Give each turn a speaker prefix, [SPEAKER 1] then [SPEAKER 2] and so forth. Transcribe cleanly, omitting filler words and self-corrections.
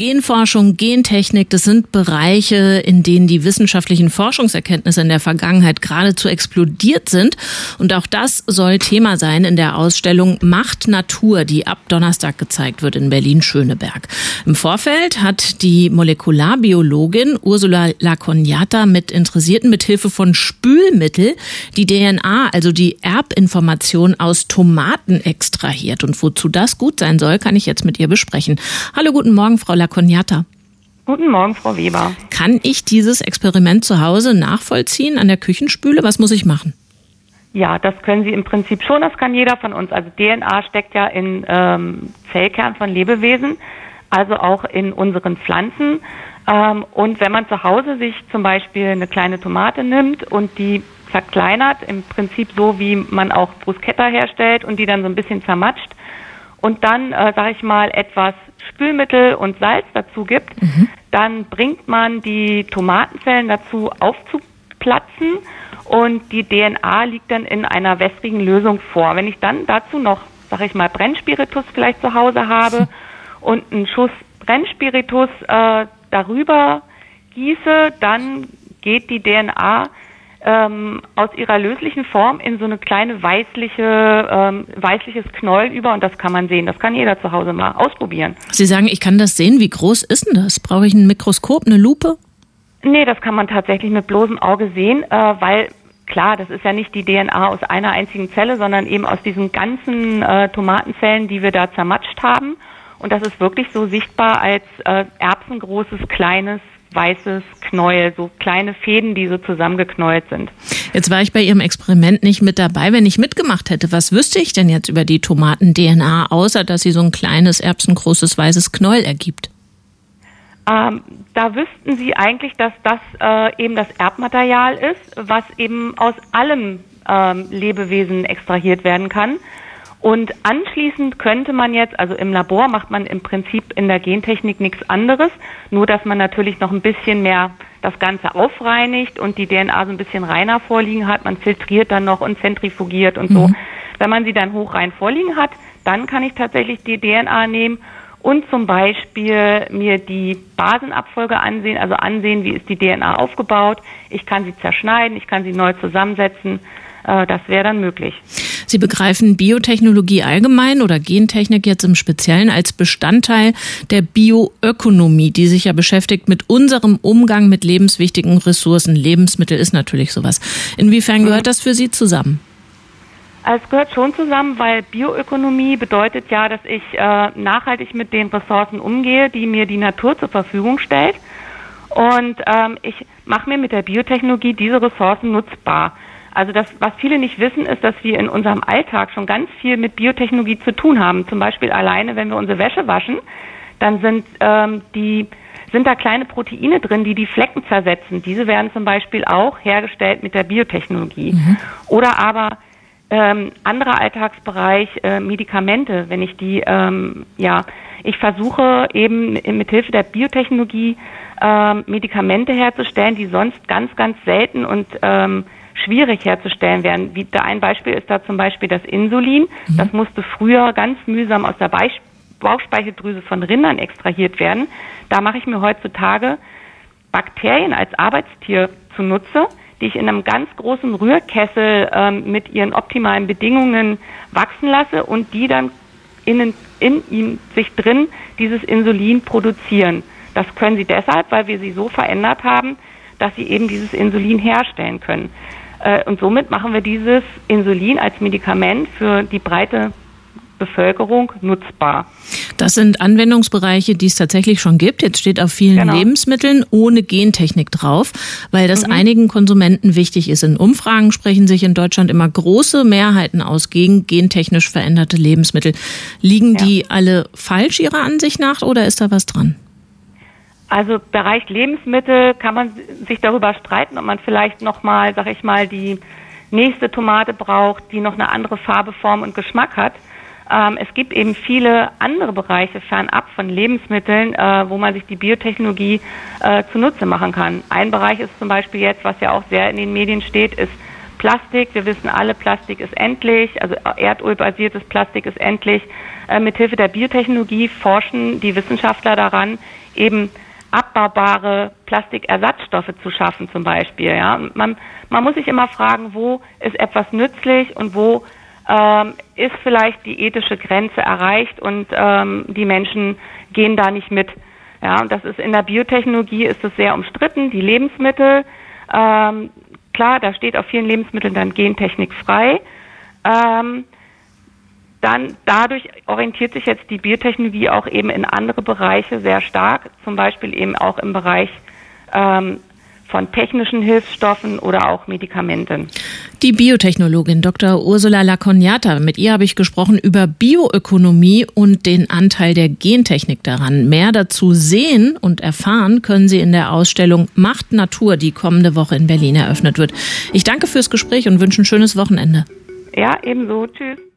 [SPEAKER 1] Genforschung, Gentechnik, das sind Bereiche, in denen die wissenschaftlichen Forschungserkenntnisse in der Vergangenheit geradezu explodiert sind. Und auch das soll Thema sein in der Ausstellung Macht Natur, die ab Donnerstag gezeigt wird in Berlin-Schöneberg. Im Vorfeld hat die Molekularbiologin Ursula Lacognata mit Interessierten mithilfe von Spülmittel die DNA, also die Erbinformation aus Tomaten extrahiert. Und wozu das gut sein soll, kann ich jetzt mit ihr besprechen. Hallo, guten Morgen, Frau Lacognata.
[SPEAKER 2] Guten Morgen, Frau Weber.
[SPEAKER 1] Kann ich dieses Experiment zu Hause nachvollziehen an der Küchenspüle? Was muss ich machen?
[SPEAKER 2] Ja, das können Sie im Prinzip schon, das kann jeder von uns. Also DNA steckt ja in Zellkern von Lebewesen, also auch in unseren Pflanzen. Und wenn man zu Hause sich zum Beispiel eine kleine Tomate nimmt und die zerkleinert, im Prinzip so, wie man auch Bruschetta herstellt und die dann so ein bisschen zermatscht und dann, sage ich mal, etwas Spülmittel und Salz dazu gibt, dann bringt man die Tomatenzellen dazu aufzuplatzen und die DNA liegt dann in einer wässrigen Lösung vor. Wenn ich dann dazu noch, sage ich mal, Brennspiritus vielleicht zu Hause habe und einen Schuss Brennspiritus darüber gieße, dann geht die DNA aus ihrer löslichen Form in so eine kleine weißliches Knäuel über und das kann man sehen. Das kann jeder zu Hause mal ausprobieren.
[SPEAKER 1] Sie sagen, ich kann das sehen. Wie groß ist denn das? Brauche ich ein Mikroskop, eine Lupe?
[SPEAKER 2] Nee, das kann man tatsächlich mit bloßem Auge sehen, weil klar, das ist ja nicht die DNA aus einer einzigen Zelle, sondern eben aus diesen ganzen Tomatenzellen, die wir da zermatscht haben. Und das ist wirklich so sichtbar als erbsengroßes, kleines, weißes Knäuel, so kleine Fäden, die so zusammengeknäult sind.
[SPEAKER 1] Jetzt war ich bei Ihrem Experiment nicht mit dabei. Wenn ich mitgemacht hätte, was wüsste ich denn jetzt über die Tomaten-DNA, außer dass sie so ein kleines, erbsengroßes, weißes Knäuel ergibt?
[SPEAKER 2] Da wüssten Sie eigentlich, dass das eben das Erbmaterial ist, was eben aus allem Lebewesen extrahiert werden kann. Und anschließend könnte man jetzt, also im Labor macht man im Prinzip in der Gentechnik nichts anderes, nur dass man natürlich noch ein bisschen mehr das Ganze aufreinigt und die DNA so ein bisschen reiner vorliegen hat. Man filtriert dann noch und zentrifugiert und so. Wenn man sie dann hochrein vorliegen hat, dann kann ich tatsächlich die DNA nehmen und zum Beispiel mir die Basenabfolge ansehen, also ansehen, wie ist die DNA aufgebaut. Ich kann sie zerschneiden, ich kann sie neu zusammensetzen. Das wäre dann möglich.
[SPEAKER 1] Sie begreifen Biotechnologie allgemein oder Gentechnik jetzt im Speziellen als Bestandteil der Bioökonomie, die sich ja beschäftigt mit unserem Umgang mit lebenswichtigen Ressourcen. Lebensmittel ist natürlich sowas. Inwiefern gehört das für Sie zusammen?
[SPEAKER 2] Es gehört schon zusammen, weil Bioökonomie bedeutet ja, dass ich nachhaltig mit den Ressourcen umgehe, die mir die Natur zur Verfügung stellt. Und ich mache mir mit der Biotechnologie diese Ressourcen nutzbar. Also das, was viele nicht wissen, ist, dass wir in unserem Alltag schon ganz viel mit Biotechnologie zu tun haben. Zum Beispiel alleine, wenn wir unsere Wäsche waschen, dann sind da kleine Proteine drin, die Flecken zersetzen. Diese werden zum Beispiel auch hergestellt mit der Biotechnologie. Oder aber anderer Alltagsbereich, Medikamente, wenn ich die, ich versuche eben mit Hilfe der Biotechnologie Medikamente herzustellen, die sonst ganz, ganz selten und schwierig herzustellen werden. Ein Beispiel ist da zum Beispiel das Insulin. Das musste früher ganz mühsam aus der Bauchspeicheldrüse von Rindern extrahiert werden. Da mache ich mir heutzutage Bakterien als Arbeitstier zunutze, die ich in einem ganz großen Rührkessel mit ihren optimalen Bedingungen wachsen lasse und die dann in sich drin dieses Insulin produzieren. Das können sie deshalb, weil wir sie so verändert haben, dass sie eben dieses Insulin herstellen können. Und somit machen wir dieses Insulin als Medikament für die breite Bevölkerung nutzbar.
[SPEAKER 1] Das sind Anwendungsbereiche, die es tatsächlich schon gibt. Jetzt steht auf vielen Lebensmitteln ohne Gentechnik drauf, weil das einigen Konsumenten wichtig ist. In Umfragen sprechen sich in Deutschland immer große Mehrheiten aus gegen gentechnisch veränderte Lebensmittel. Liegen die alle falsch Ihrer Ansicht nach oder ist da was dran?
[SPEAKER 2] Also Bereich Lebensmittel kann man sich darüber streiten, ob man vielleicht nochmal, sag ich mal, die nächste Tomate braucht, die noch eine andere Farbe, Form und Geschmack hat. Es gibt eben viele andere Bereiche fernab von Lebensmitteln, wo man sich die Biotechnologie zunutze machen kann. Ein Bereich ist zum Beispiel jetzt, was ja auch sehr in den Medien steht, ist Plastik. Wir wissen alle, Plastik ist endlich, also erdölbasiertes Plastik ist endlich. Mithilfe der Biotechnologie forschen die Wissenschaftler daran, eben abbaubare Plastikersatzstoffe zu schaffen zum Beispiel. Ja? Man muss sich immer fragen, wo ist etwas nützlich und wo ist vielleicht die ethische Grenze erreicht und die Menschen gehen da nicht mit. Ja, und das ist in der Biotechnologie ist es sehr umstritten. Die Lebensmittel, klar, da steht auf vielen Lebensmitteln dann Gentechnik frei. Dann dadurch orientiert sich jetzt die Biotechnologie auch eben in andere Bereiche sehr stark, zum Beispiel eben auch im Bereich von technischen Hilfsstoffen oder auch Medikamenten.
[SPEAKER 1] Die Biotechnologin Dr. Ursula Lacognata, mit ihr habe ich gesprochen über Bioökonomie und den Anteil der Gentechnik daran. Mehr dazu sehen und erfahren können Sie in der Ausstellung Macht Natur, die kommende Woche in Berlin eröffnet wird. Ich danke fürs Gespräch und wünsche ein schönes Wochenende.
[SPEAKER 2] Ja, ebenso. Tschüss.